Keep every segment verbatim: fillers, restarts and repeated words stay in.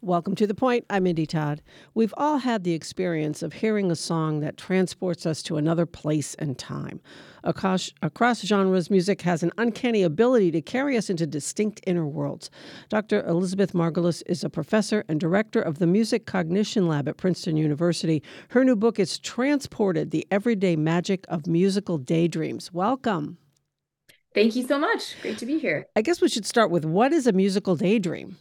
Welcome to The Point. I'm Mindy Todd. We've all had the experience of hearing a song that transports us to another place and time. Across, across genres, music has an uncanny ability to carry us into distinct inner worlds. Doctor Elizabeth Margulis is a professor and director of the Music Cognition Lab at Princeton University. Her new book is Transported: The Everyday Magic of Musical Daydreams. Welcome. Thank you so much. Great to be here. I guess we should start with, what is a musical daydream?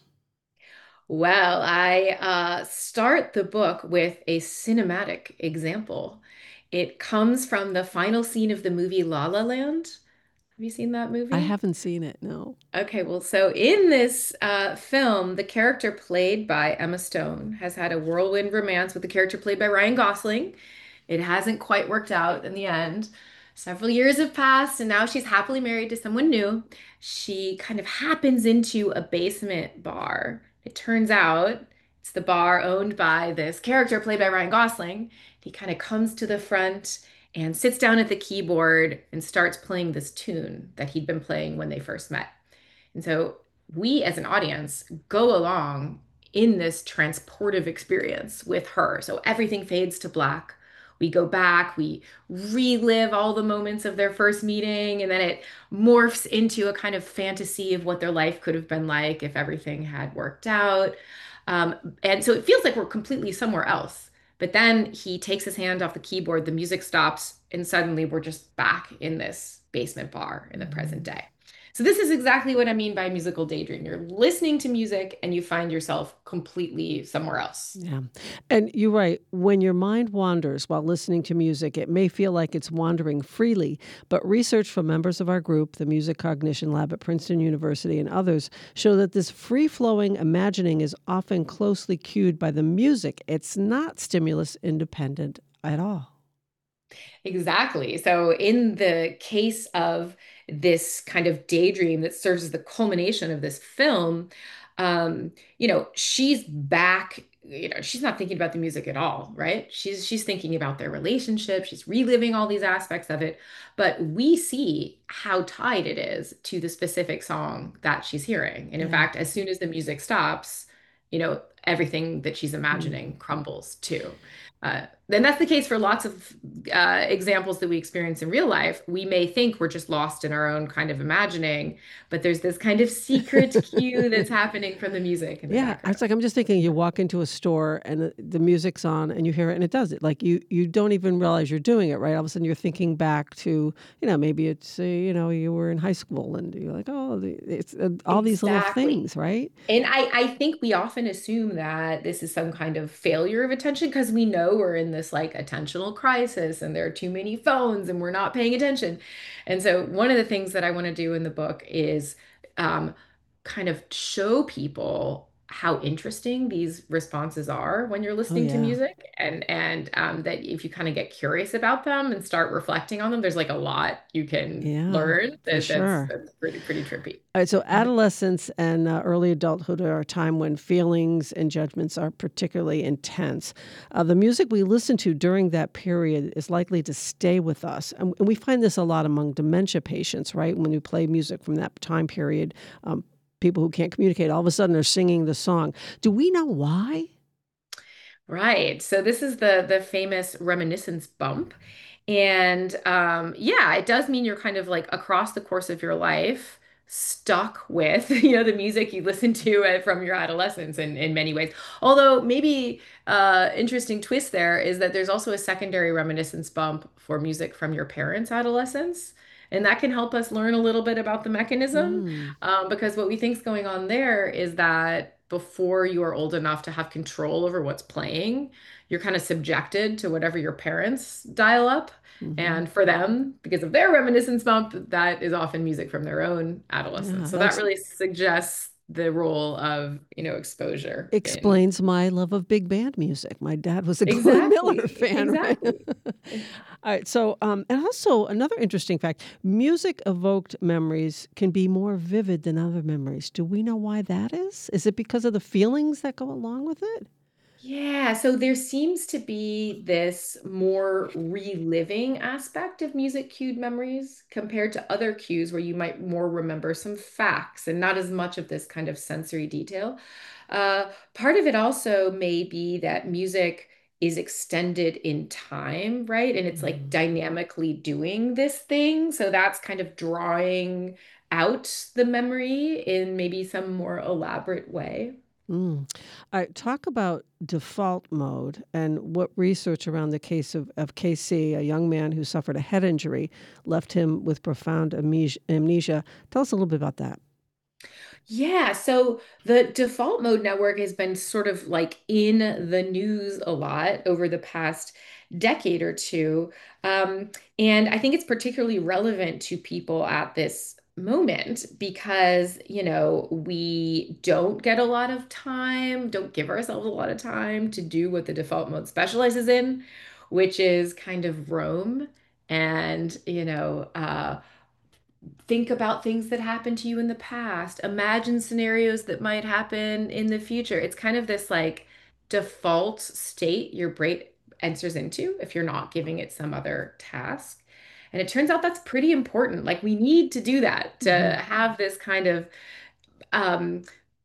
Well, I uh, start the book with a cinematic example. It comes from the final scene of the movie La La Land. Have you seen that I movie? haven't seen it, no. Okay, well, so in this uh, film, the character played by Emma Stone has had a whirlwind romance with the character played by Ryan Gosling. It hasn't quite worked out in the end. Several years have passed, and now she's happily married to someone new. She kind of happens into a basement bar. It turns out it's the bar owned by this character played by Ryan Gosling. He kind of comes to the front and sits down at the keyboard and starts playing this tune that he'd been playing when they first met. And so we as an audience go along in this transportive experience with her. So everything fades to black. We go back, we relive all the moments of their first meeting, and then it morphs into a kind of fantasy of what their life could have been like if everything had worked out. Um, and so it feels like we're completely somewhere else. But then he takes his hand off the keyboard, the music stops, and suddenly we're just back in this basement bar in the present day. So this is exactly what I mean by musical daydream. You're listening to music and you find yourself completely somewhere else. Yeah. And you're right. When your mind wanders while listening to music, it may feel like it's wandering freely. But research from members of our group, the Music Cognition Lab at Princeton University, and others show that this free-flowing imagining is often closely cued by the music. It's not stimulus independent at all. Exactly. So in the case of this kind of daydream that serves as the culmination of this film, um, you know, she's back, you know, she's not thinking about the music at all, right? She's she's thinking about their relationship, she's reliving all these aspects of it, but we see how tied it is to the specific song that she's hearing. And in Yeah. fact, as soon as the music stops, you know, everything that she's Mm. imagining crumbles too. Uh, and that's the case for lots of uh, examples that we experience in real life. We may think we're just lost in our own kind of imagining, but there's this kind of secret cue that's happening from the music in the Yeah, I background. was like, I'm just thinking, you walk into a store and the, the music's on and you hear it and it does it. Like you, you don't even realize you're doing it, right? All of a sudden you're thinking back to, you know, maybe it's, uh, you know, you were in high school and you're like, oh, the- it's uh, all these little Exactly. things, right? And I, I think we often assume that this is some kind of failure of attention because we know we're in this like attentional crisis and there are too many phones and we're not paying attention. And so one of the things that I want to do in the book is um, kind of show people how interesting these responses are when you're Oh, listening to yeah. music and and um, that if you kind of get curious about them and start reflecting on them, there's like a lot you can Yeah, learn for that that's sure. that's pretty pretty trippy. All right, so adolescence and uh, early adulthood are a time when feelings and judgments are particularly intense. Uh, the music we listen to during that period is likely to stay with us. And, and we find this a lot among dementia patients, right? When you play music from that time period, um, people who can't communicate, all of a sudden they're singing the song. Do we know why? Right. So this is the the famous reminiscence bump. And um yeah, it does mean you're kind of like across the course of your life stuck with, you know, the music you listened to uh, from your adolescence in in many ways. Although maybe uh interesting twist there is that there's also a secondary reminiscence bump for music from your parents' adolescence. And that can help us learn a little bit about the mechanism. Mm, Um, because what we think is going on there is that before you are old enough to have control over what's playing, you're kind of subjected to whatever your parents dial up. hmm. And for them, because of their reminiscence bump, that is often music from their own Yeah, adolescence. So that that's really suggests the role of, you know, exposure in explains my love of big band music. My dad was a Glenn Miller exactly, fan, right? exactly. All right. So, um, and also another interesting fact: music evoked memories can be more vivid than other memories. Do we know why that is? Is it because of the feelings that go along with it? Yeah, so there seems to be this more reliving aspect of music cued memories compared to other cues where you might more remember some facts and not as much of this kind of sensory detail. Uh, part of it also may be that music is extended in time, right? And it's like Mhm. dynamically doing this thing. So that's kind of drawing out the memory in maybe some more elaborate way. Mm. All right, talk about default mode and what research around the case of, of K C, a young man who suffered a head injury, left him with profound amnesia. amnesia. Tell us a little bit about that. Yeah, so the default mode network has been sort of like in the news a lot over the past decade or two. Um, and I think it's particularly relevant to people at this moment because, you know, we don't get a lot of time, don't give ourselves a lot of time to do what the default mode specializes in, which is kind of roam and, you know, uh, think about things that happened to you in the past, imagine scenarios that might happen in the future. It's kind of this like default state your brain enters into if you're not giving it some other task. And it turns out that's pretty important. Like we need to do that to Hmm. have this kind of um,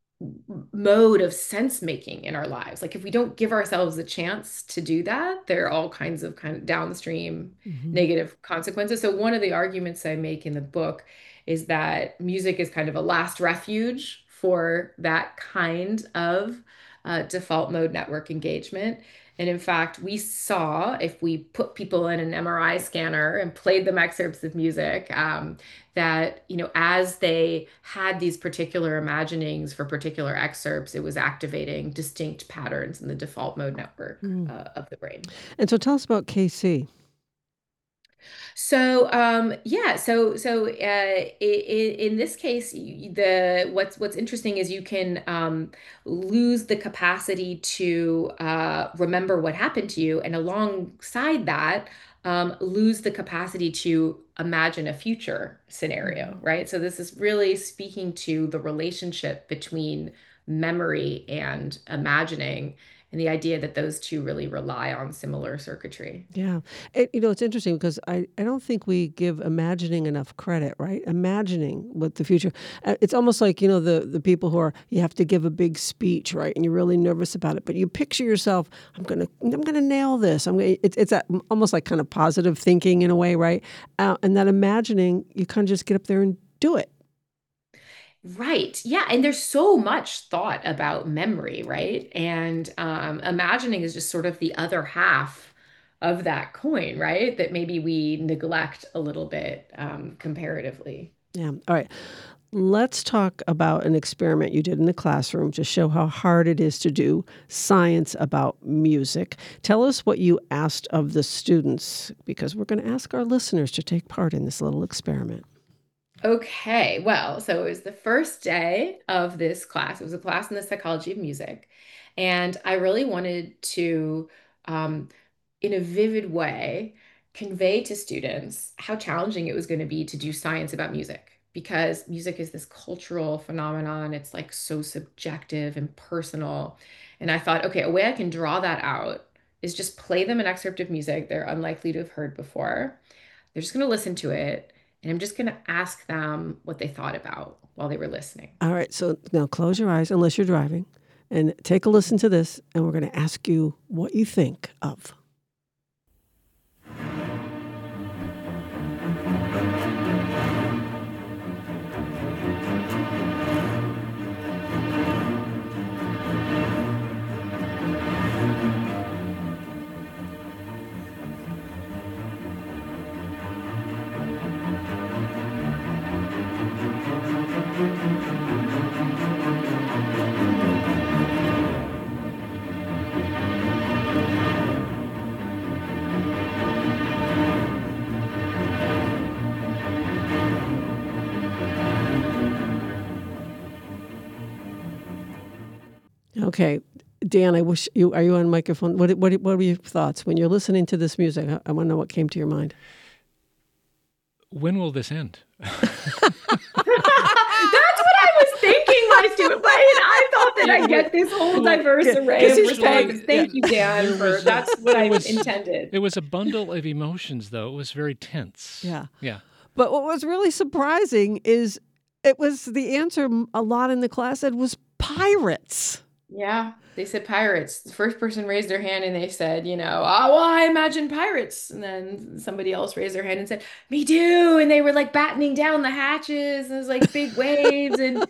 mode of sense making in our lives. Like if we don't give ourselves a chance to do that, there are all kinds of kind of downstream Hmm. negative consequences. So one of the arguments I make in the book is that music is kind of a last refuge for that kind of uh, default mode network engagement. And in fact, we saw if we put people in an M R I scanner and played them excerpts of music, um, that, you know, as they had these particular imaginings for particular excerpts, it was activating distinct patterns in the default mode network Mm. uh, of the brain. And so tell us about K C. So, um, yeah, so so uh, i- i- in this case, y- the what's what's interesting is you can um, lose the capacity to uh, remember what happened to you, and alongside that, um, lose the capacity to imagine a future scenario, Mhm. right? So this is really speaking to the relationship between memory and imagining, and the idea that those two really rely on similar circuitry. Yeah. It, you know, it's interesting because I, I don't think we give imagining enough credit, right? Imagining what the future. Uh, it's almost like, you know, the, the people who are, you have to give a big speech, right? And you're really nervous about it, but you picture yourself, I'm going to, I'm going to nail this. I'm going to, it's, it's a, almost like kind of positive thinking in a way, right? Uh, and that imagining, you kind of just get up there and do it. Right. Yeah. And there's so much thought about memory, right? And um, imagining is just sort of the other half of that coin, right? That maybe we neglect a little bit um, comparatively. Yeah. All right. Let's talk about an experiment you did in the classroom to show how hard it is to do science about music. Tell us what you asked of the students, because we're going to ask our listeners to take part in this little experiment. Okay, well, so it was the first day of this class. It was a class in the psychology of music. And I really wanted to, um, in a vivid way, convey to students how challenging it was going to be to do science about music because music is this cultural phenomenon. It's like so subjective and personal. And I thought, okay, a way I can draw that out is just play them an excerpt of music they're unlikely to have heard before. They're just going to listen to it, and I'm just going to ask them what they thought about while they were listening. All right, so now close your eyes, unless you're driving, and take a listen to this, and we're going to ask you what you think of. Okay, Dan, I wish you are you on microphone? What what what were your thoughts when you're listening to this music? I, I want to know what came to your mind. When will this end? That's what I was thinking my student way, and I thought that It I'd was get this whole well, diverse array because of he's paying. responses. Yeah. Thank you, Dan, there for was a, that's what it I was intended. it was a bundle of emotions, though. It was very tense. Yeah. Yeah. But what was really surprising is it was the answer a lot in the class said was pirates. Yeah, they said pirates. The first person raised their hand and they said, you know, oh, well, I imagine pirates. And then somebody else raised their hand and said, me too. And they were like battening down the hatches. And it was like big waves. And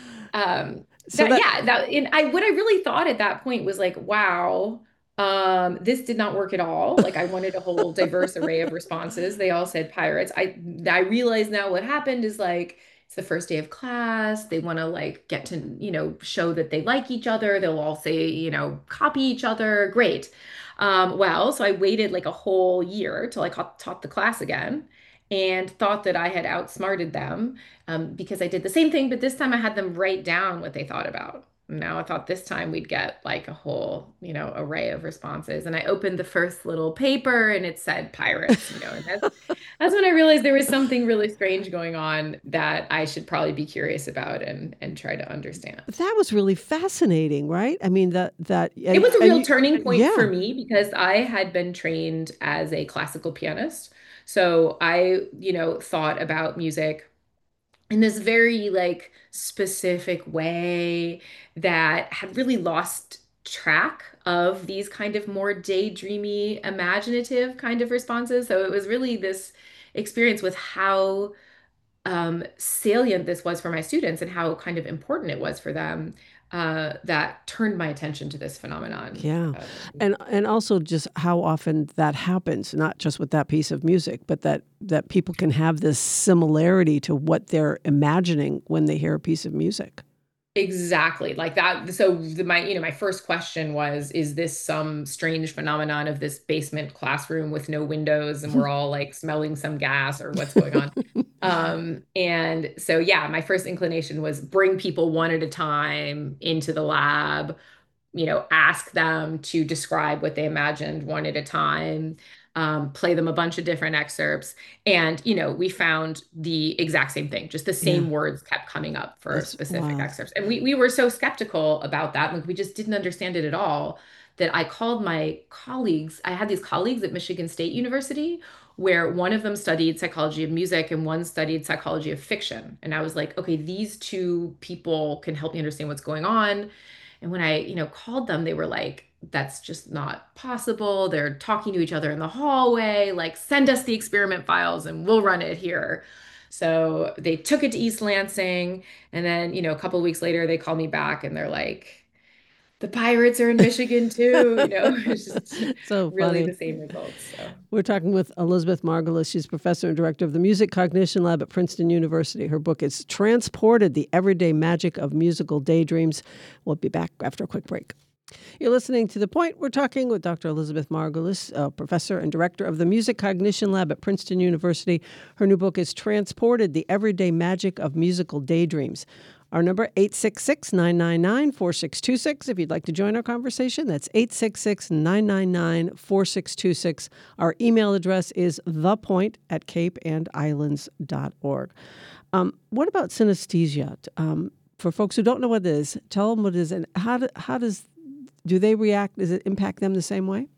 um So that that yeah, that and I what I really thought at that point was like, wow, um, this did not work at all. Like I wanted a whole diverse array of responses. They all said pirates. I I realize now what happened is like it's the first day of class. They want to like get to, you know, show that they like each other. They'll all say, you know, copy each other. Great. Um, well, so I waited like a whole year till I ca- taught the class again and thought that I had outsmarted them um, because I did the same thing, but this time I had them write down what they thought about. Now I thought this time we'd get like a whole, you know, array of responses. And I opened the first little paper and it said pirates, you know, and that's that's when I realized there was something really strange going on that I should probably be curious about and and try to understand. that was really fascinating, right? I mean that that It and, was a and real you, turning point for yeah, me because I had been trained as a classical pianist. So I, you know, thought about music in this very like specific way that had really lost track of these kind of more daydreamy, imaginative kind of responses. So it was really this experience with how um, salient this was for my students and how kind of important it was for them uh, that turned my attention to this phenomenon. yeah, Uh, and and also just how often that happens, not just with that piece of music, but that that people can have this similarity to what they're imagining when they hear a piece of music. Exactly. Like that. So the, my, you know, my first question was, is this some strange phenomenon of this basement classroom with no windows and we're all like smelling some gas or what's going on? Um, and so yeah, my first inclination was bring people one at a time into the lab, you know, ask them to describe what they imagined one at a time, um, play them a bunch of different excerpts. And, you know, we found the exact same thing, just the Yeah, same words kept coming up for that's specific wild. excerpts. And we, we were so skeptical about that. Like we just didn't understand it at all that I called my colleagues. I had these colleagues at Michigan State University where one of them studied psychology of music and one studied psychology of fiction. And I was like, okay, these two people can help me understand what's going on. And when I, you know, called them, they were like, that's just not possible. They're talking to each other in the hallway, like, send us the experiment files and we'll run it here. So they took it to East Lansing. And then, you know, a couple of weeks later, they called me back and they're like, the pirates are in Michigan too. You know, it's just So really funny. the same results. So. We're talking with Elizabeth Margulis. She's professor and director of the Music Cognition Lab at Princeton University. Her book is Transported: The Everyday Magic of Musical Daydreams. We'll be back after a quick break. You're listening to The Point. We're talking with Doctor Elizabeth Margulis, uh, professor and director of the Music Cognition Lab at Princeton University. Her new book is Transported: The Everyday Magic of Musical Daydreams. Our number, eight six six, nine nine nine, four six two six. If you'd like to join our conversation, that's eight six six, nine nine nine, four six two six. Our email address is thepoint at cape and islands dot org. Um, what about synesthesia? Um, for folks who don't know what it is, tell them what it is and how, do, how does do they react? Does it impact them the same way?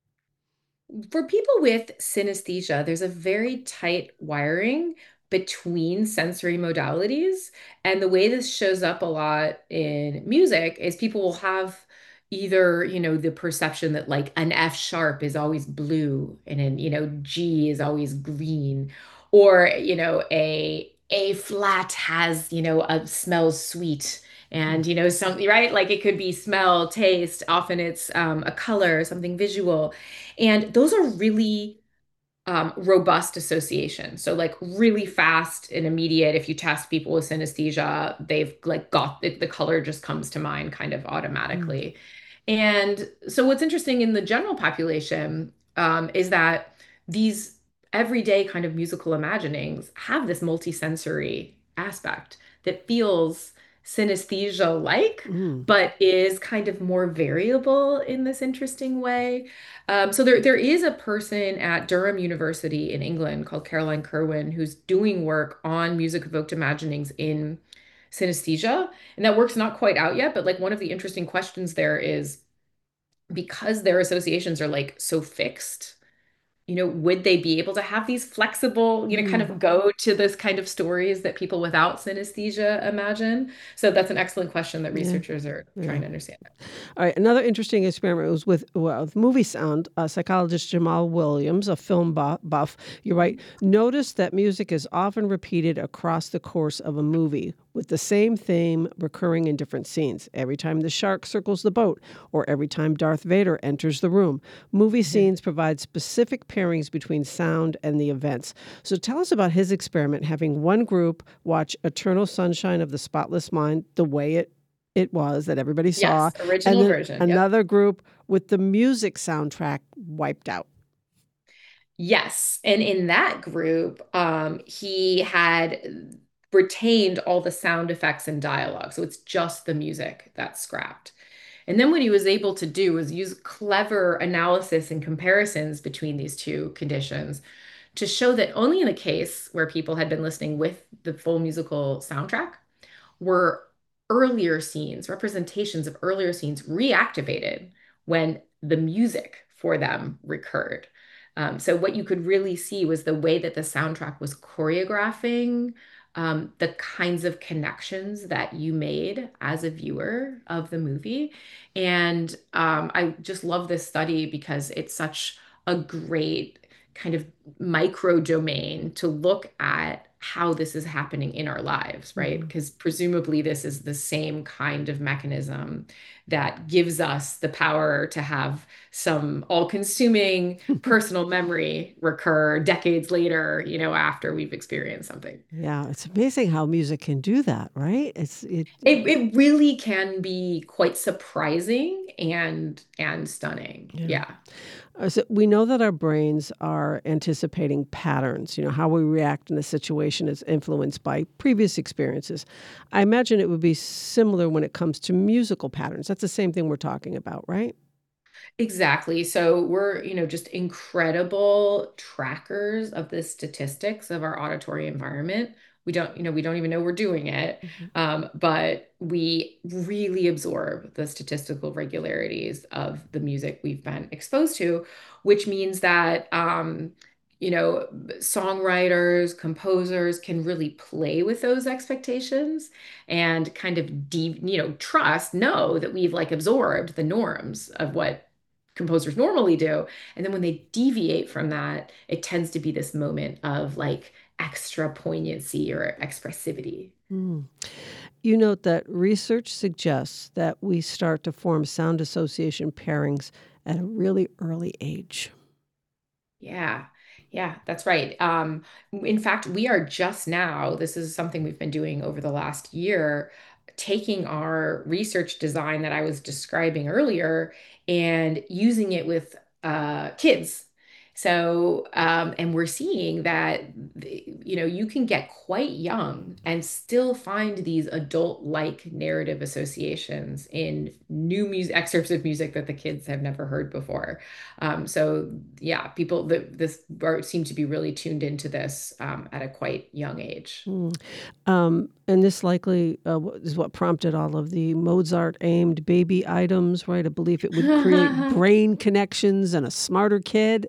For people with synesthesia, there's a very tight wiring between sensory modalities. And the way this shows up a lot in music is people will have either, you know, the perception that like an F sharp is always blue and then, you know, G is always green, or, you know, a A flat has, you know, a smells sweet. And, you know, something, right? Like it could be smell, taste. Often it's um, a color, something visual. And those are really um, robust associations. So like really fast and immediate. If you test people with synesthesia, they've like got the, the color just comes to mind kind of Mm. automatically. And so what's interesting in the general population um, is that these everyday kind of musical imaginings have this multisensory aspect that feels synesthesia-like, Mm. but is kind of more variable in this interesting way. Um, so there, there is a person at Durham University in England called Caroline Kerwin who's doing work on music evoked imaginings in synesthesia. And that work's not quite out yet, but like one of the interesting questions there is because their associations are like so fixed, you know, would they be able to have these flexible, you know, kind Mm, of go to this kind of stories that people without synesthesia imagine? So that's an excellent question that yeah, researchers are yeah. trying to understand. All right, another interesting experiment was with, well, with movie sound. Uh, psychologist Jamal Williams, a film bu- buff, you're right, noticed that music is often repeated across the course of a movie, with the same theme recurring in different scenes. Every time the shark circles the boat, or every time Darth Vader enters the room. Movie scenes provide specific pairings between sound and the events. So tell us about his experiment, having one group watch Eternal Sunshine of the Spotless Mind the way it it was that everybody saw, Yes, and original then version. Yep. another group with the music soundtrack wiped out. Yes. And in that group, um, he had retained all the sound effects and dialogue. So it's just the music that's scrapped. And then what he was able to do was use clever analysis and comparisons between these two conditions to show that only in a case where people had been listening with the full musical soundtrack were earlier scenes, representations of earlier scenes reactivated when the music for them recurred. Um, so what you could really see was the way that the soundtrack was choreographing um, the kinds of connections that you made as a viewer of the movie. And um, I just love this study because it's such a great kind of micro domain to look at how this is happening in our lives, right? Mhm. Because presumably this is the same kind of mechanism that gives us the power to have some all-consuming personal memory recur decades later, you know, after we've experienced something. Yeah, it's amazing how music can do that, right? It's it. It it really can be quite surprising and and stunning. Yeah. Yeah. Uh, So we know that our brains are anticipating patterns. You know, how we react in a situation is influenced by previous experiences. I imagine it would be similar when it comes to musical patterns. That's the same thing we're talking about, right? Exactly. So we're, you know, just incredible trackers of the statistics of our auditory environment. We don't, you know, we don't even know we're doing it, Mhm. um, but we really absorb the statistical regularities of the music we've been exposed to, which means that, um, you know, songwriters, composers can really play with those expectations and kind of, de you know, trust, know that we've like absorbed the norms of what composers normally do. And then when they deviate from that, it tends to be this moment of like extra poignancy or expressivity. Mm. You note that research suggests that we start to form sound association pairings at a really early age. Yeah. Yeah, that's right. Um, in fact, we are just now, this is something we've been doing over the last year, taking our research design that I was describing earlier and using it with uh, kids. So, um, and we're seeing that, you know, you can get quite young and still find these adult-like narrative associations in new music, excerpts of music that the kids have never heard before. Um, so yeah, people that this are, seem to be really tuned into this um, at a quite young age. Mm. Um, and this likely uh, wa- is what prompted all of the Mozart aimed baby items, right? I believe it would create brain connections and a smarter kid.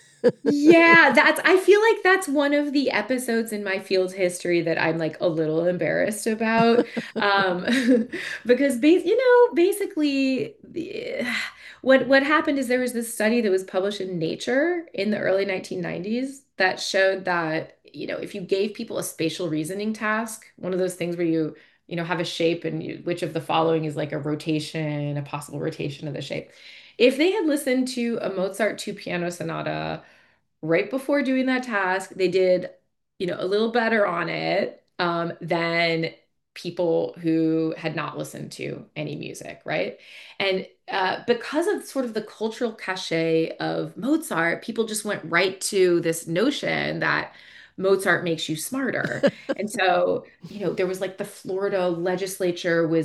Yeah, that's, I feel like that's one of the episodes in my field history that I'm like a little embarrassed about. Um, because bas you know, basically the- what what happened is there was this study that was published in Nature in the early nineteen nineties that showed that, you know, if you gave people a spatial reasoning task, one of those things where you, you know, have a shape and you, which of the following is like a rotation, a possible rotation of the shape. If they had listened to a Mozart two piano sonata right before doing that task, they did, you know, a little better on it um, than people who had not listened to any music, right? And uh, because of sort of the cultural cachet of Mozart, people just went right to this notion that Mozart makes you smarter. And so, you know, there was like the Florida legislature was,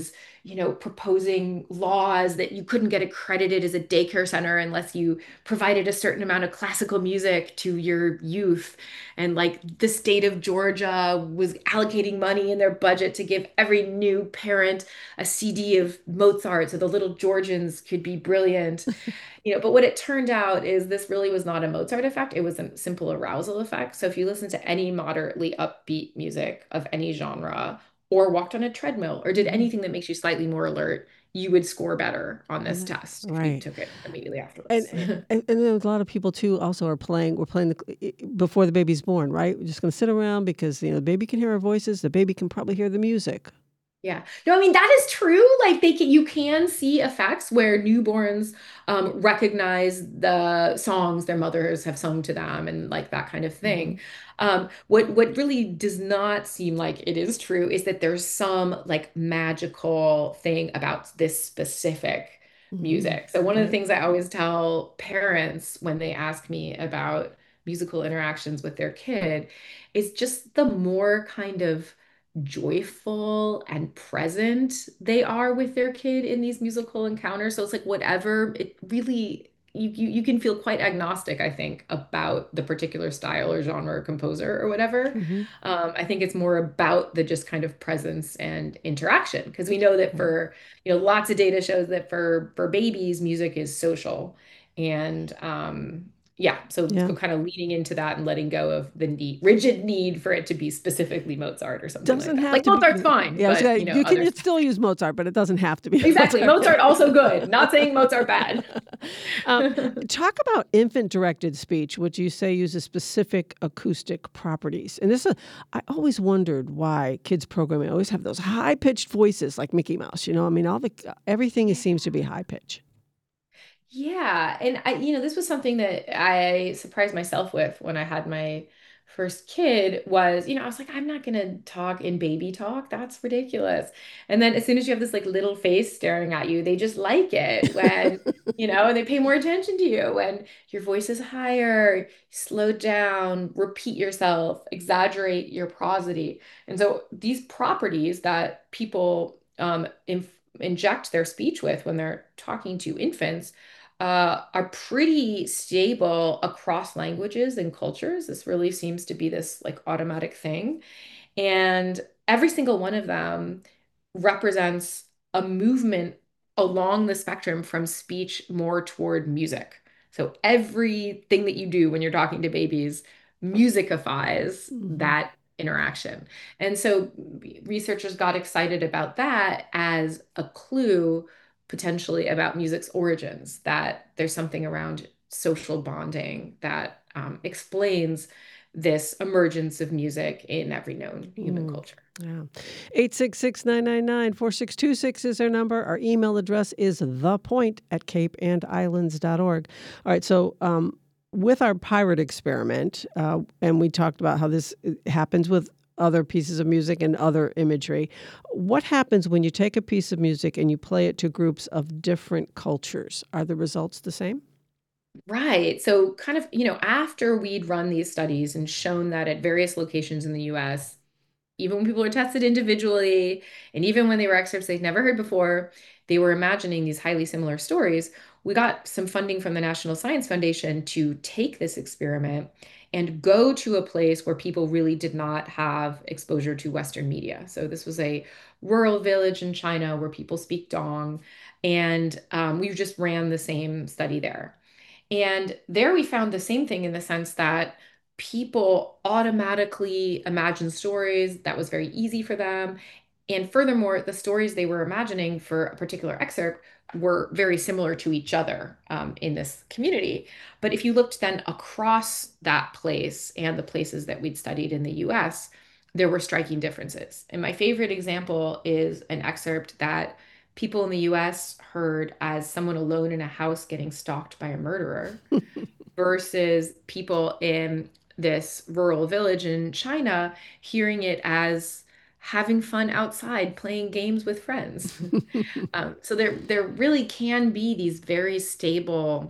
you know, proposing laws that you couldn't get accredited as a daycare center unless you provided a certain amount of classical music to your youth. And like the state of Georgia was allocating money in their budget to give every new parent a C D of Mozart so the little Georgians could be brilliant. You know, but what it turned out is this really was not a Mozart effect. It was a simple arousal effect. So if you listen to any moderately upbeat music of any genre, or walked on a treadmill, or did Mhm. anything that makes you slightly more alert, you would score better on On this that. test if you Right. took it immediately And afterwards. and and then a lot of people too also are playing we're playing the i- before the baby's born, right? We're just gonna sit around because you know the baby can hear our voices, the baby can probably hear the music. Yeah. No, I mean that is true. Like they can, you can see effects where newborns um, recognize the songs their mothers have sung to them and like that kind of thing. Mhm. Um, what what really does not seem like it is true is that there's some like magical thing about this specific Mhm. music. So one of the Right. things I always tell parents when they ask me about musical interactions with their kid is just the more kind of joyful and present they are with their kid in these musical encounters. So it's like whatever it really you, you you can feel quite agnostic, I think, about the particular style or genre or composer or whatever. Mhm. Um, I think it's more about the just kind of presence and interaction because we know that Right. for, you know, lots of data shows that for for babies, music is social. And um, yeah, so Yeah. kind of leaning into that and letting go of the need, rigid need for it to be specifically Mozart or something like Doesn't that. have Like to be Mozart's fine, yeah, I was but gonna you know, you can others. still use Mozart, but it doesn't have to be Exactly. Mozart. Mozart also good. Not saying Mozart bad. Um, talk about infant-directed speech, which you say uses specific acoustic properties. And this, uh, I always wondered why kids programming always have those high-pitched voices like Mickey Mouse. You know, I mean, all the everything is, seems to be high pitch. Yeah, and I, you know, this was something that I surprised myself with when I had my first kid was, you know, I was like, I'm not gonna talk in baby talk. That's ridiculous. And then as soon as you have this like little face staring at you, they just like it when, you know, they pay more attention to you when your voice is higher, slow down, repeat yourself, exaggerate your prosody. And so these properties that people um, inf inject their speech with when they're talking to infants uh, are pretty stable across languages and cultures. This really seems to be this like automatic thing. And every single one of them represents a movement along the spectrum from speech more toward music. So everything that you do when you're talking to babies musicifies Mhm. that interaction. And so researchers got excited about that as a clue potentially about music's origins, that there's something around social bonding that um, explains this emergence of music in every known human Mm, culture. yeah. eight six six, nine nine nine, four six two six is our number. Our email address is thepoint at cape and islands dot org. All right, so um, with our pirate experiment, uh, and we talked about how this uh, happens with other pieces of music and other imagery. What happens when you take a piece of music and you play it to groups of different cultures? Are the results the same? Right. So, kind of, you know, after we'd run these studies and shown that at various locations in the U S, even when people were tested individually, and even when they were excerpts they'd never heard before, they were imagining these highly similar stories. We got some funding from the National Science Foundation to take this experiment and go to a place where people really did not have exposure to Western media. So this was a rural village in China where people speak Dong, and um, we just ran the same study there. And there we found the same thing in the sense that people automatically imagine stories that was very easy for them. And furthermore, the stories they were imagining for a particular excerpt were very similar to each other um, in this community. But if you looked then across that place and the places that we'd studied in the U S, there were striking differences. And my favorite example is an excerpt that people in the U S heard as someone alone in a house getting stalked by a murderer versus people in this rural village in China hearing it as having fun outside playing games with friends. Um, so there there really can be these very stable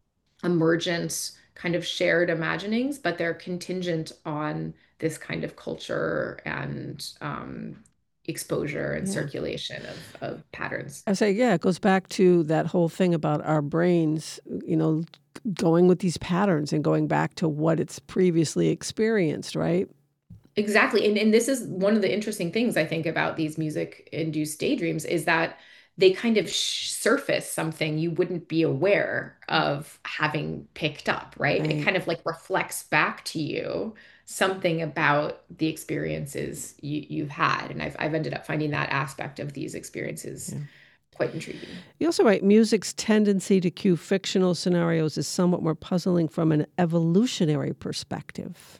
emergent kind of shared imaginings, but they're contingent on this kind of culture and um, exposure and Yeah. circulation of of patterns. I say, yeah, it goes back to that whole thing about our brains, you know, going with these patterns and going back to what it's previously experienced, right? Exactly. And and this is one of the interesting things I think about these music induced daydreams is that they kind of sh surface something you wouldn't be aware of having picked up, right? It Right. kind of like reflects back to you something about the experiences you, you've had. And I've I've ended up finding that aspect of these experiences Yeah. quite intriguing. You also write music's tendency to cue fictional scenarios is somewhat more puzzling from an evolutionary perspective.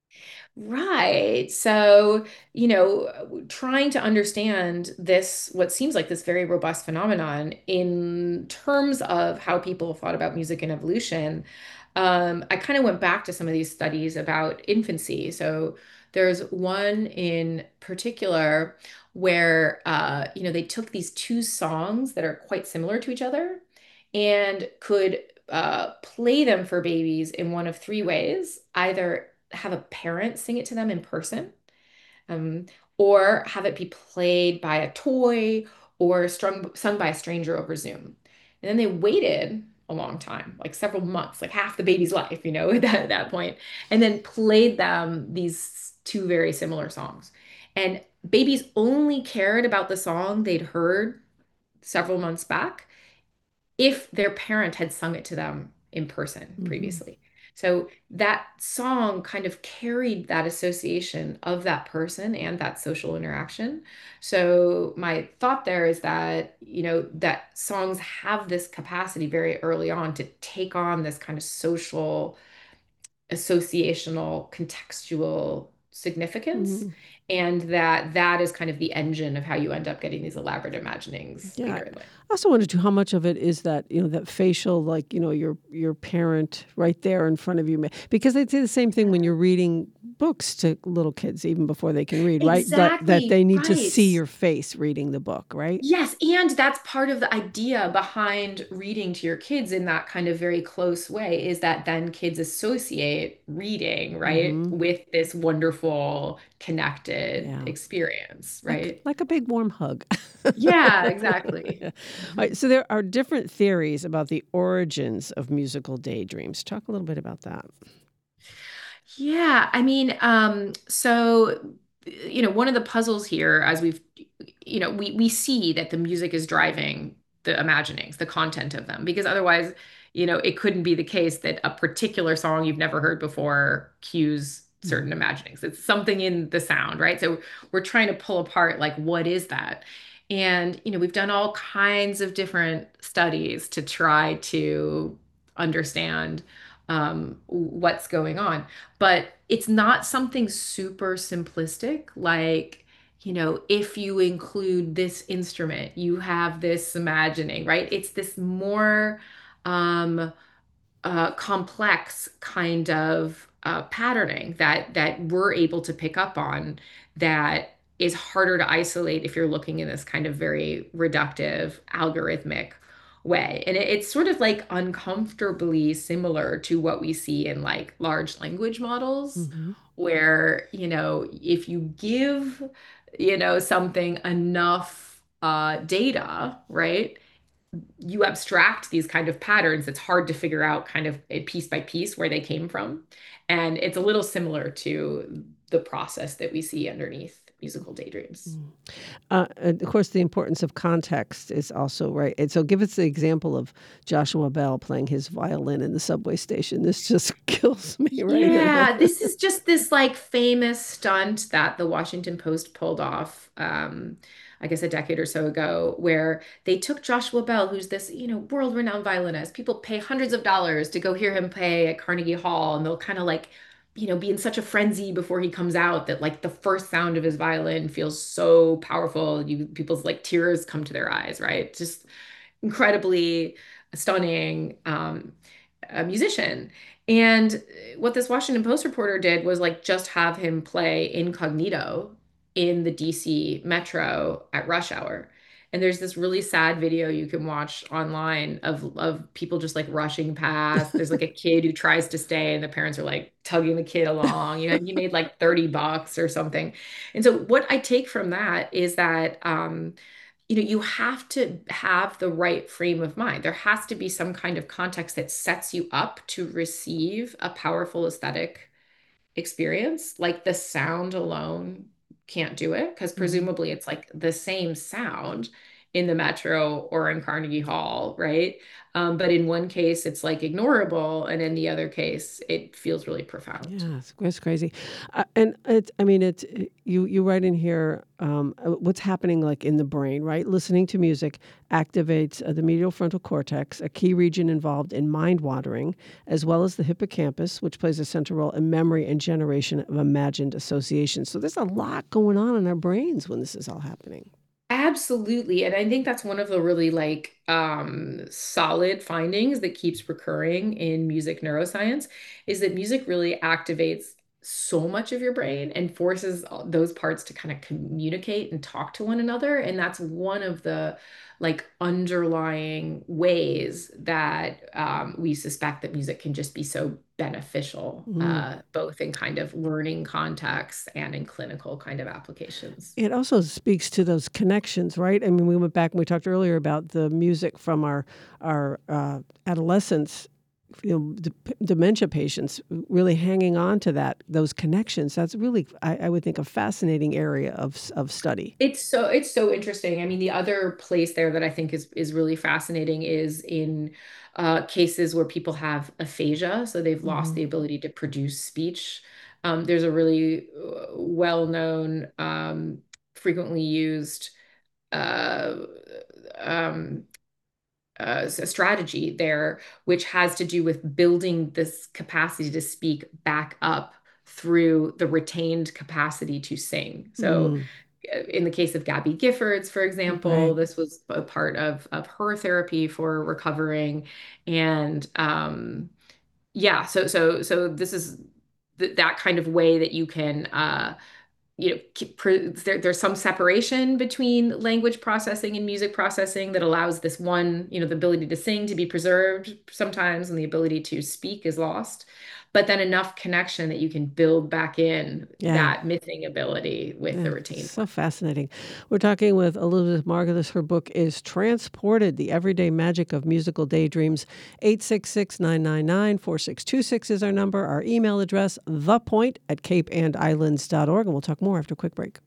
Right. So, you know, trying to understand this, what seems like this very robust phenomenon in terms of how people thought about music and evolution, um, I kind of went back to some of these studies about infancy. So there's one in particular where, uh, you know, they took these two songs that are quite similar to each other and could uh, play them for babies in one of three ways. Either have a parent sing it to them in person, um, or have it be played by a toy or strung, sung by a stranger over Zoom. And then they waited a long time, like several months, like half the baby's life, you know, at that, at that point, and then played them these two very similar songs. And babies only cared about the song they'd heard several months back if their parent had sung it to them in person Hmm. previously. So that song kind of carried that association of that person and that social interaction. So my thought there is that, you know, that songs have this capacity very early on to take on this kind of social, associational, contextual significance. Hmm. And that that is kind of the engine of how you end up getting these elaborate imaginings Yeah. later I in life. also wondered too how much of it is that, you know, that facial, like, you know, your your parent right there in front of you. ma- Because they do the same thing when you're reading books to little kids, even before they can read, right? That that Exactly, they need to right. see your face reading the book, right? Yes, and that's part of the idea behind reading to your kids in that kind of very close way is that then kids associate reading, right, Hmm. with this wonderful connected Yeah. experience, Like right? like a big warm hug. Yeah, exactly. Yeah. All Mhm. right, so there are different theories about the origins of musical daydreams. Talk a little bit about that. Yeah, I mean, um, so you know, one of the puzzles here, as we've, you know, we we see that the music is driving the imaginings, the content of them, because otherwise, you know, it couldn't be the case that a particular song you've never heard before cues certain Mhm. imaginings. It's something in the sound, right? So we're trying to pull apart like what is that? And, you know, we've done all kinds of different studies to try to understand um, what's going on. But it's not something super simplistic, like, you know, if you include this instrument, you have this imagining, right? It's this more um, uh, complex kind of uh, patterning that that we're able to pick up on that is harder to isolate if you're looking in this kind of very reductive algorithmic way. And it, it's sort of like uncomfortably similar to what we see in like large language models, Mhm. where, you know, if you give, you know, something enough uh, data, right? You abstract these kind of patterns, it's hard to figure out kind of a piece by piece where they came from. And it's a little similar to the process that we see underneath musical daydreams. Mm. Uh, and of course, the importance of context is also right. And so, give us the example of Joshua Bell playing his violin in the subway station. This just kills me, right? Yeah, this is just this like famous stunt that the Washington Post pulled off, um, I guess a decade or so ago, where they took Joshua Bell, who's this, you know, world-renowned violinist. People pay hundreds of dollars to go hear him play at Carnegie Hall, and they'll kind of like, you know, be in such a frenzy before he comes out that like the first sound of his violin feels so powerful. You people's like tears come to their eyes, right? Just incredibly stunning um, a musician. And what this Washington Post reporter did was like just have him play incognito in the D C metro at rush hour. And there's this really sad video you can watch online of of people just like rushing past. There's like a kid who tries to stay, and the parents are like tugging the kid along. You know, he made like thirty bucks or something. And so what I take from that is that um, you know, you have to have the right frame of mind. There has to be some kind of context that sets you up to receive a powerful aesthetic experience. Like the sound alone can't do it because Mhm. presumably it's like the same sound in the Metro or in Carnegie Hall, right? Um, but in one case, it's like ignorable, and in the other case, it feels really profound. Yeah, it's, it's crazy, uh, and it's. I mean, it's you. You write in here um, uh, what's happening like in the brain, right? Listening to music activates uh, the medial frontal cortex, a key region involved in mind wandering, as well as the hippocampus, which plays a central role in memory and generation of imagined associations. So there's a lot going on in our brains when this is all happening. Absolutely. And I think that's one of the really like um solid findings that keeps recurring in music neuroscience is that music really activates so much of your brain and forces all- those parts to kind of communicate and talk to one another. And that's one of the like underlying ways that um, we suspect that music can just be so beneficial, Mm. uh, both in kind of learning contexts and in clinical kind of applications. It also speaks to those connections, right? I mean, we went back and we talked earlier about the music from our our uh, adolescence, you know, d- p- dementia patients really hanging on to that those connections. That's really, I, I would think, a fascinating area of s- of study. It's so it's so interesting. I mean, the other place there that I think is is really fascinating is in uh, cases where people have aphasia, so they've lost Hmm. the ability to produce speech. Um, there's a really uh, well-known, um, frequently used uh, um, uh, s- strategy there, which has to do with building this capacity to speak back up through the retained capacity to sing. So Mm, uh, in the case of Gabby Giffords, for example, right. this was a part of of her therapy for recovering. And um, yeah, so so so this is th that kind of way that you can uh, you know, keep, there, there's some separation between language processing and music processing that allows this one, you know, the ability to sing to be preserved sometimes, and the ability to speak is lost. But then enough connection that you can build back in Yeah. that missing ability with the Yeah, retained so one. fascinating. We're talking with Elizabeth Margulis. Her book is Transported, The Everyday Magic of Musical Daydreams. eight six six, nine nine nine, four six two six is our number. Our email address, thepoint at cape and islands dot org. And we'll talk more after a quick break.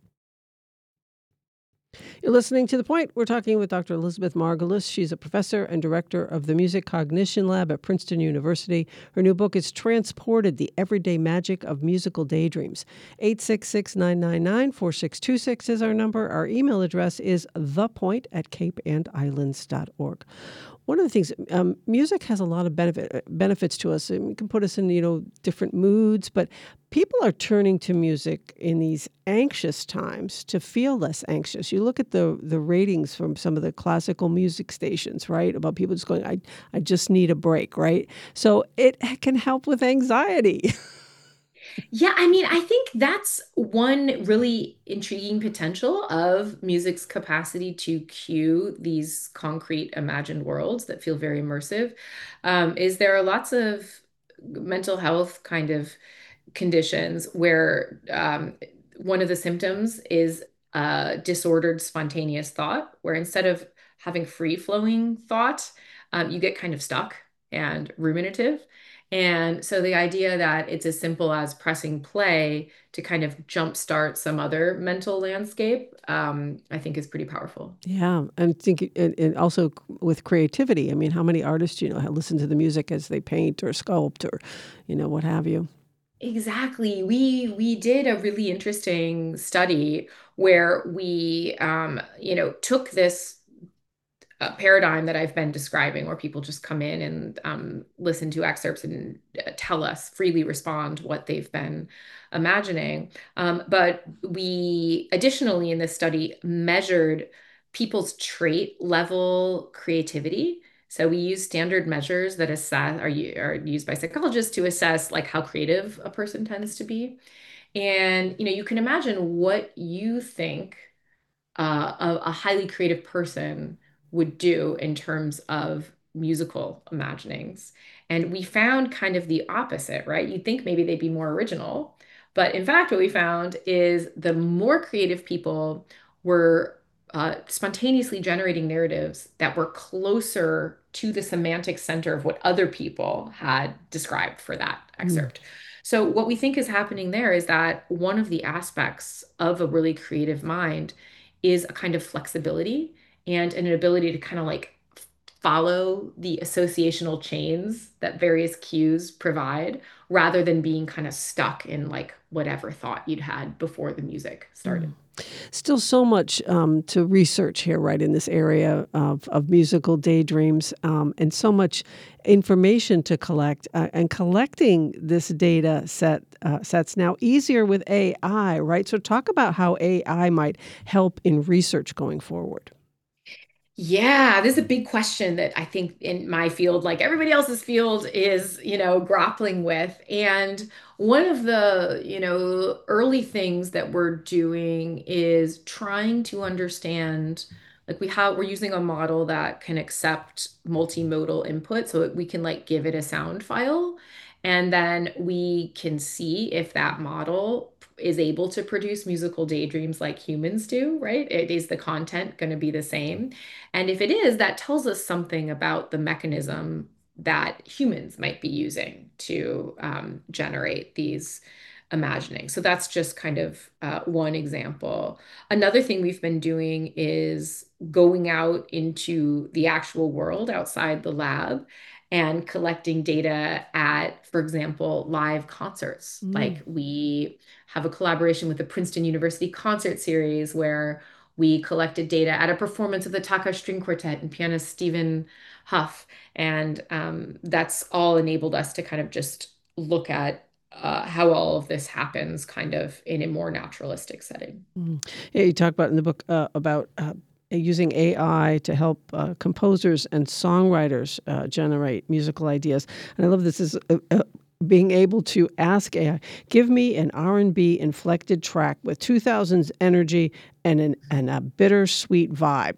You're listening to The Point. We're talking with Doctor Elizabeth Margulis. She's a professor and director of the Music Cognition Lab at Princeton University. Her new book is Transported, The Everyday Magic of Musical Daydreams. eight six six, nine nine nine, four six two six is our number. Our email address is thepoint at cape and islands dot org. One of the things, um, music has a lot of benefit, benefits to us. It can put us in, you know, different moods, but people are turning to music in these anxious times to feel less anxious. You look at the the ratings from some of the classical music stations, right? About people just going, I, I just need a break, right? So it can help with anxiety. Yeah, I mean, I think that's one really intriguing potential of music's capacity to cue these concrete imagined worlds that feel very immersive. Um, is there are lots of mental health kind of conditions where um, one of the symptoms is uh, disordered spontaneous thought, where instead of having free flowing thought, um, you get kind of stuck and ruminative. And so the idea that it's as simple as pressing play to kind of jumpstart some other mental landscape, um, I think is pretty powerful. Yeah, and think, and, and also with creativity. I mean, how many artists do you know listen to the music as they paint or sculpt or, you know, what have you? Exactly. We we did a really interesting study where we um, you know, took this uh, paradigm that I've been describing, where people just come in and um, listen to excerpts and uh, tell us, freely respond what they've been imagining. Um, but we additionally in this study measured people's trait level creativity. So we use standard measures that assess are, u- are used by psychologists to assess like how creative a person tends to be. And you know, you can imagine what you think uh, a, a highly creative person would do in terms of musical imaginings. And we found kind of the opposite, right? You'd think maybe they'd be more original. But in fact, what we found is the more creative people were uh, spontaneously generating narratives that were closer to the semantic center of what other people had described for that Mm. excerpt. So, what we think is happening there is that one of the aspects of a really creative mind is a kind of flexibility and an ability to kind of like follow the associational chains that various cues provide rather than being kind of stuck in like whatever thought you'd had before the music started. Mm. Still so much um, to research here, right, in this area of, of musical daydreams, um, and so much information to collect. Uh, and collecting this data set uh, sets now easier with A I, right? So talk about how A I might help in research going forward. Yeah, this is a big question that I think in my field, like everybody else's field, is, you know, grappling with. And one of the, you know, early things that we're doing is trying to understand, like we have, we're using a model that can accept multimodal input so that we can like give it a sound file. And then we can see if that model is able to produce musical daydreams like humans do, right? It is the content going to be the same? And if it is, that tells us something about the mechanism that humans might be using to um, generate these imagining. So that's just kind of uh, one example. Another thing we've been doing is going out into the actual world outside the lab and collecting data at, for example, live concerts. Mm. Like we have a collaboration with the Princeton University Concert Series where we collected data at a performance of the Taka String Quartet and pianist Stephen Huff. And um, that's all enabled us to kind of just look at uh, how all of this happens kind of in a more naturalistic setting. Mm. Yeah, you talk about in the book uh, about uh, using A I to help uh, composers and songwriters uh, generate musical ideas. And I love this is uh, uh, being able to ask A I, give me an R and B inflected track with two thousands energy and an and a bittersweet vibe.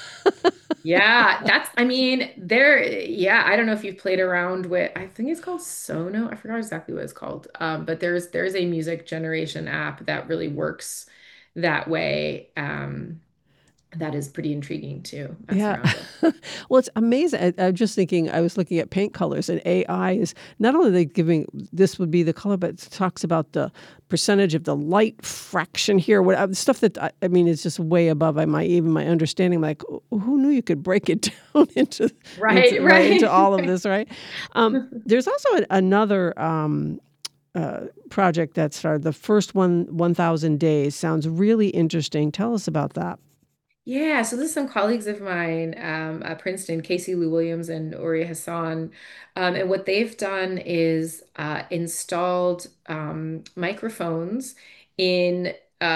Yeah, that's, I mean, there, yeah, I don't know if you've played around with, I think it's called Sono. I forgot exactly what it's called. Um, but there's there's a music generation app that really works that way. Um, that is pretty intriguing to mess Yeah. around with. Well, it's amazing. I, I'm just thinking, I was looking at paint colors, and A I is not only they giving this would be the color, but it talks about the percentage of the light fraction here. What uh, stuff that I, I mean is just way above my even my understanding. Like, who knew you could break it down into into, Right, right, into right. all of this, right? Um, there's also a, another. Um, uh, project that started the first one one thousand days sounds really interesting. Tell us about that. Yeah, so this is some colleagues of mine um, at Princeton, Casey Lou Williams and Ori Hassan. Um, and what they've done is uh, installed um, microphones in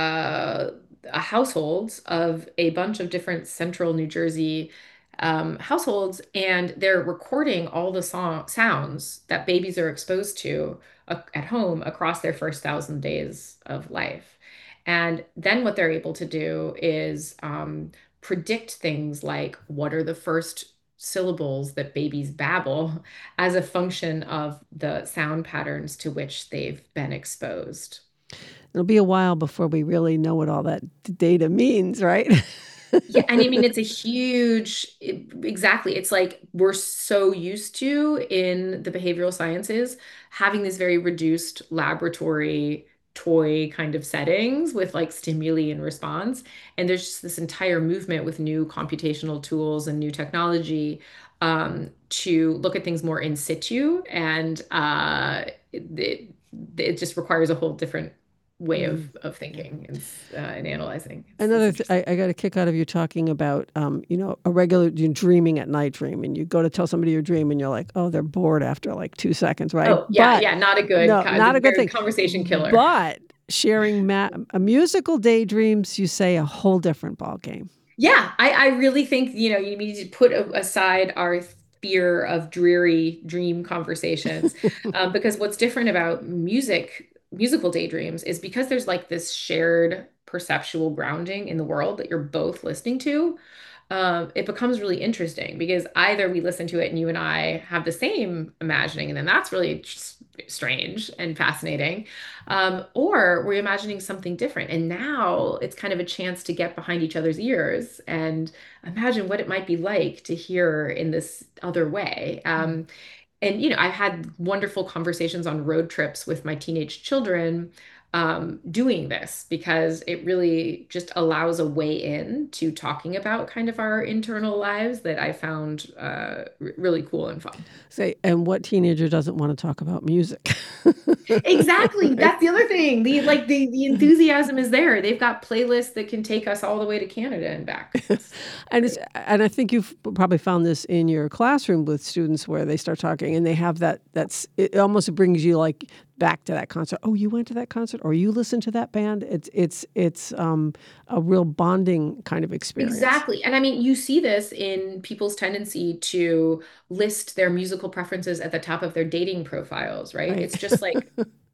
uh, households of a bunch of different central New Jersey um, households, and they're recording all the song sounds that babies are exposed to uh, at home across their first thousand days of life. And then what they're able to do is um, predict things like what are the first syllables that babies babble as a function of the sound patterns to which they've been exposed. It'll be a while before we really know what all that d- data means, right? Yeah, and I mean, it's a huge, it- exactly. It's like we're so used to in the behavioral sciences having these very reduced laboratory toy kind of settings with like stimuli and response. And there's just this entire movement with new computational tools and new technology um, to look at things more in situ. And uh, it, it, it just requires a whole different way of Mm. of thinking and, s- uh, and analyzing. It's, it's Another, th- interesting. I, I got a kick out of you talking about, um, you know, a regular you dreaming at night dream, and you go to tell somebody your dream, and you're like, oh, they're bored after like two seconds, right? Oh, yeah, But yeah, not a good, no, co- it's a not a good very thing. conversation killer. But sharing ma- a musical daydreams, you say a whole different ball game. Yeah, I, I really think, you know, you need to put a- aside our fear of dreary dream conversations. Um, because what's different about music, musical daydreams is because there's like this shared perceptual grounding in the world that you're both listening to, um, it becomes really interesting because either we listen to it and you and I have the same imagining, and then that's really s- strange and fascinating, um, or we're imagining something different. And now it's kind of a chance to get behind each other's ears and imagine what it might be like to hear in this other way. Um, and you know, I've had wonderful conversations on road trips with my teenage children, um, doing this because it really just allows a way in to talking about kind of our internal lives that I found uh, r- really cool and fun. Say, and what teenager doesn't want to talk about music? Exactly. Right? That's the other thing. The like the the enthusiasm is there. They've got playlists that can take us all the way to Canada and back. It's And it's great. and I think you've probably found this in your classroom with students where they start talking and they have that that's it almost brings you like back to that concert. Oh, you went to that concert or you listened to that band. It's it's it's um, a real bonding kind of experience. Exactly. And I mean, you see this in people's tendency to list their musical preferences at the top of their dating profiles, right? Right. It's just like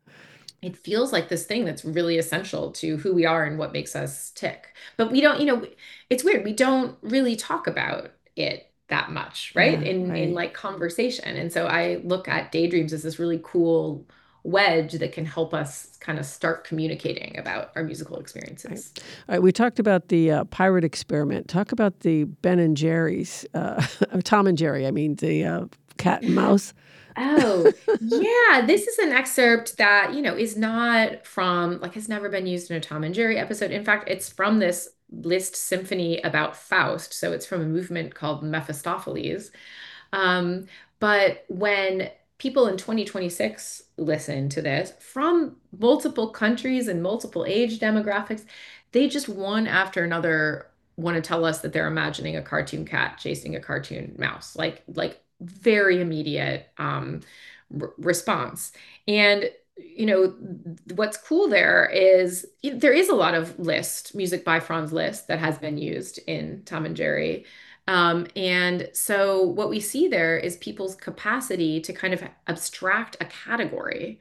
it feels like this thing that's really essential to who we are and what makes us tick. But we don't, you know, it's weird. We don't really talk about it that much, right? Yeah, In in right. like conversation. And so I look at daydreams as this really cool wedge that can help us kind of start communicating about our musical Right. experiences. All right. We talked about the uh, pirate experiment. Talk about the Ben and Jerry's, uh, Tom and Jerry. I mean, the uh, cat and mouse. Oh, yeah. This is an excerpt that, you know, is not from, like, has never been used in a Tom and Jerry episode. In fact, it's from this Liszt symphony about Faust. So it's from a movement called Mephistopheles. Um, but when people in twenty twenty-six listen to this from multiple countries and multiple age demographics, they just one after another want to tell us that they're imagining a cartoon cat chasing a cartoon mouse, like like very immediate um, r- response. And you know what's cool there is you know, there is a lot of Liszt music by Franz Liszt that has been used in Tom and Jerry, um, and so what we see there is people's capacity to kind of abstract a category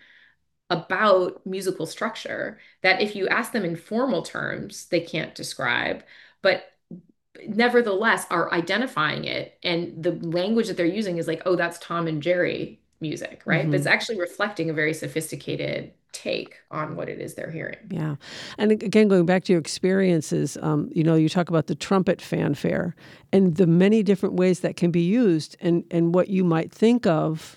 about musical structure that if you ask them in formal terms, they can't describe, but nevertheless are identifying it. And the language that they're using is like, oh, that's Tom and Jerry music, right? But it's Hmm. actually reflecting a very sophisticated take on what it is they're hearing. Yeah. And again, going back to your experiences, um, you know, you talk about the trumpet fanfare and the many different ways that can be used and, and what you might think of,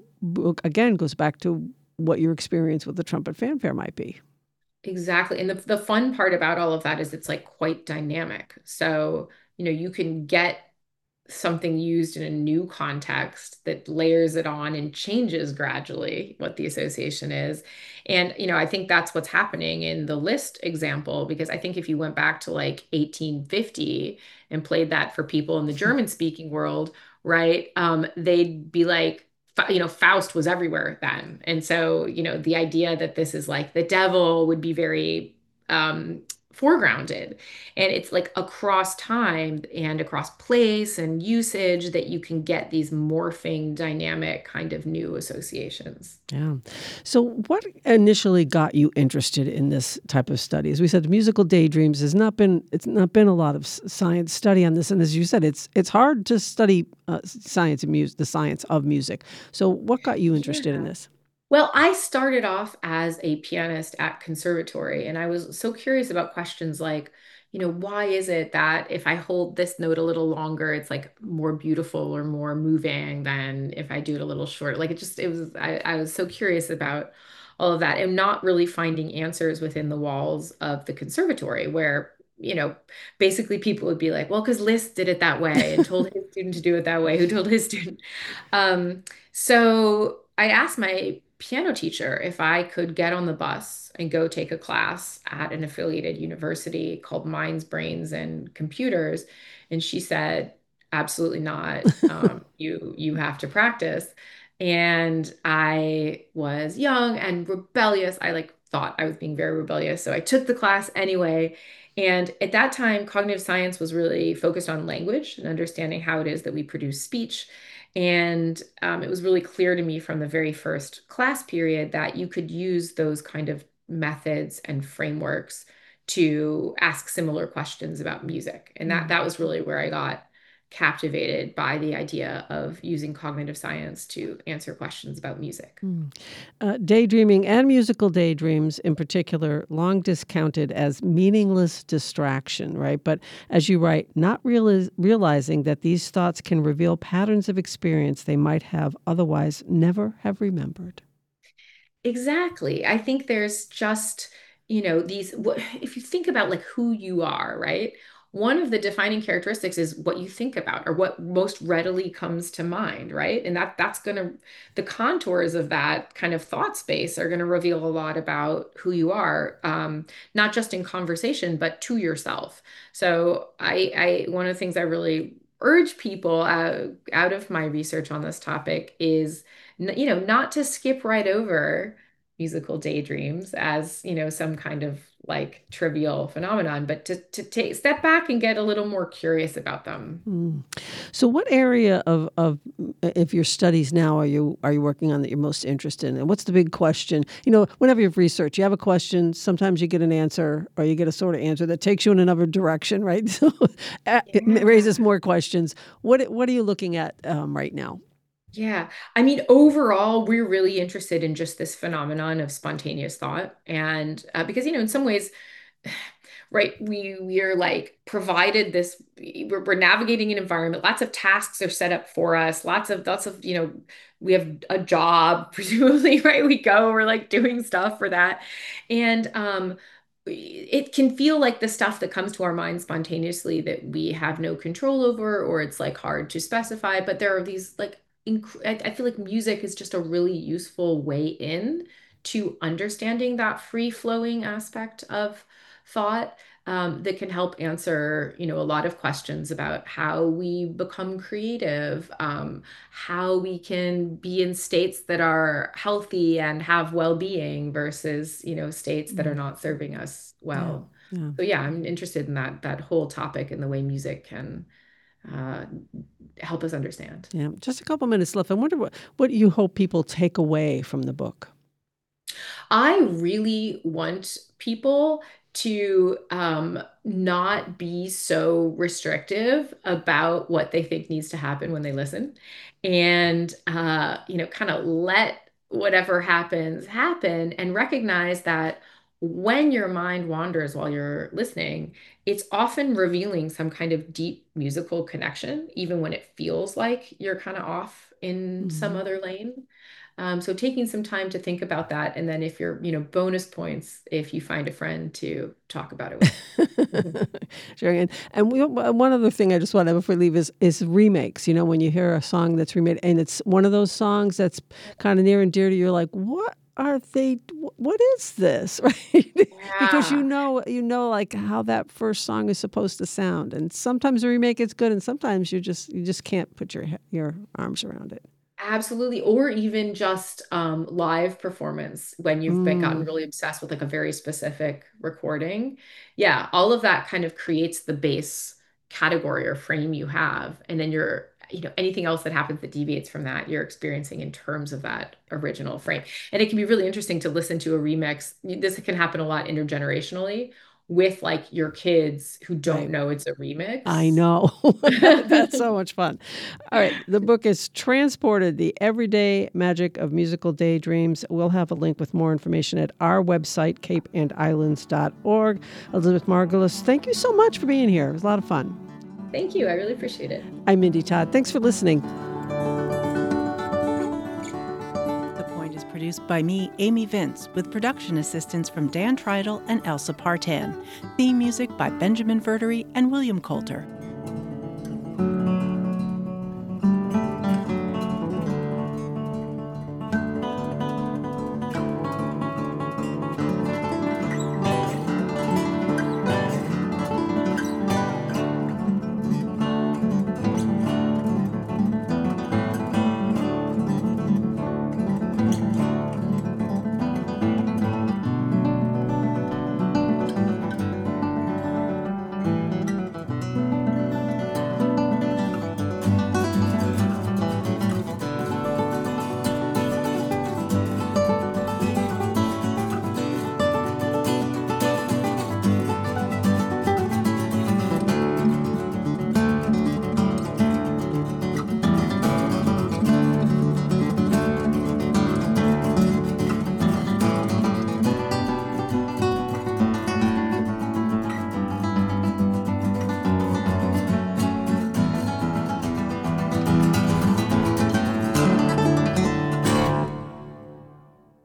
again, goes back to what your experience with the trumpet fanfare might be. Exactly. And the, the fun part about all of that is it's like quite dynamic. So, you know, you can get something used in a new context that layers it on and changes gradually what the association is. And, you know, I think that's what's happening in the Liszt example, because I think if you went back to like eighteen fifty and played that for people in the German speaking world, right, um, they'd be like, Fa- you know, Faust was everywhere then. And so, you know, the idea that this is like the devil would be very um, foregrounded. And it's like across time and across place and usage that you can get these morphing, dynamic kind of new associations. Yeah. So, what initially got you interested in this type of study? As we said, musical daydreams has not been it's not been a lot of s- science study on this, and as you said, it's it's hard to study uh, science and music, the science of music. So, what got you interested in Yeah. this? Well, I started off as a pianist at conservatory, and I was so curious about questions like, you know, why is it that if I hold this note a little longer, it's like more beautiful or more moving than if I do it a little shorter? Like it just, it was, I, I was so curious about all of that and not really finding answers within the walls of the conservatory where, you know, basically people would be like, well, because Liszt did it that way and told his student to do it that way, who told his student. Um, so I asked my piano teacher if I could get on the bus and go take a class at an affiliated university called Minds, Brains, and Computers. And she said, absolutely not. Um, you you have to practice. And I was young and rebellious. I like thought I was being very rebellious. So I took the class anyway. And at that time, cognitive science was really focused on language and understanding how it is that we produce speech. And um, it was really clear to me from the very first class period that you could use those kind of methods and frameworks to ask similar questions about music. And that that was really where I got captivated by the idea of using cognitive science to answer questions about music. Mm. Uh, daydreaming and musical daydreams in particular, long discounted as meaningless distraction, right? But as you write, not realize, realizing that these thoughts can reveal patterns of experience they might have otherwise never have remembered. Exactly. I think there's just, you know, these, wh- if you think about like who you are, right? One of the defining characteristics is what you think about or what most readily comes to mind, right? And that that's going to, the contours of that kind of thought space are going to reveal a lot about who you are, um, not just in conversation, but to yourself. So I, I, one of the things I really urge people uh, out of my research on this topic is, n- you know, not to skip right over musical daydreams as, you know, some kind of like trivial phenomenon, but to to take step back and get a little more curious about them. Mm. So what area of, of if your studies now are you are you working on that you're most interested in? And what's the big question? You know, whenever you have research, you have a question, sometimes you get an answer or you get a sort of answer that takes you in another direction, right? So it Yeah. raises more questions. What what are you looking at um, right now? Yeah. I mean, overall, we're really interested in just this phenomenon of spontaneous thought. And uh, because, you know, in some ways, right, we we are like provided this, we're, we're navigating an environment, lots of tasks are set up for us, lots of lots of, you know, we have a job, presumably, right? We go, we're like doing stuff for that. And um it can feel like the stuff that comes to our mind spontaneously that we have no control over, or it's like hard to specify. But there are these like, inc- I, I feel like music is just a really useful way in to understanding that free flowing aspect of thought, um, that can help answer, you know, a lot of questions about how we become creative, um, how we can be in states that are healthy and have well-being versus, you know, states that are Mm. not serving us Yeah, well. yeah, So yeah, I'm interested in that that whole topic and the way music can uh, help us understand. yeah. Just a couple minutes left. I wonder what, what you hope people take away from the book. I really want people to um, not be so restrictive about what they think needs to happen when they listen, and uh, you know, kind of let whatever happens happen, and recognize that when your mind wanders while you're listening, it's often revealing some kind of deep musical connection, even when it feels like you're kind of off in some Mhm. other lane. Um, so taking some time to think about that, and then if you're, you know, bonus points if you find a friend to talk about it with. Mhm. Sure. And, and we, one other thing I just want to before we leave is is remakes. You know, when you hear a song that's remade and it's one of those songs that's kind of near and dear to you, you're like, what are they? What is this? Right? Because you Yeah, know, you know, like how that first song is supposed to sound. And sometimes a remake is good, and sometimes you just you just can't put your he- your arms around it. absolutely. Or even just um, live performance when you've been gotten Mm. really obsessed with like a very specific recording. Yeah, all of that kind of creates the base category or frame you have. And then you're, you know, anything else that happens that deviates from that, you're experiencing in terms of that original frame. And it can be really interesting to listen to a remix. This can happen a lot intergenerationally with like your kids who don't Right. know it's a I remix. know. That's so much fun. All right. The book is Transported, The Everyday Magic of Musical Daydreams. We'll have a link with more information at our website, cape and islands dot org. Elizabeth Margulis, thank you so much for being here. It was a lot of fun. Thank you. I really appreciate it. I'm Mindy Todd. Thanks for listening. The Point is produced by me, Amy Vince, with production assistance from Dan Tridle and Elsa Partan. Theme music by Benjamin Verdery and William Coulter.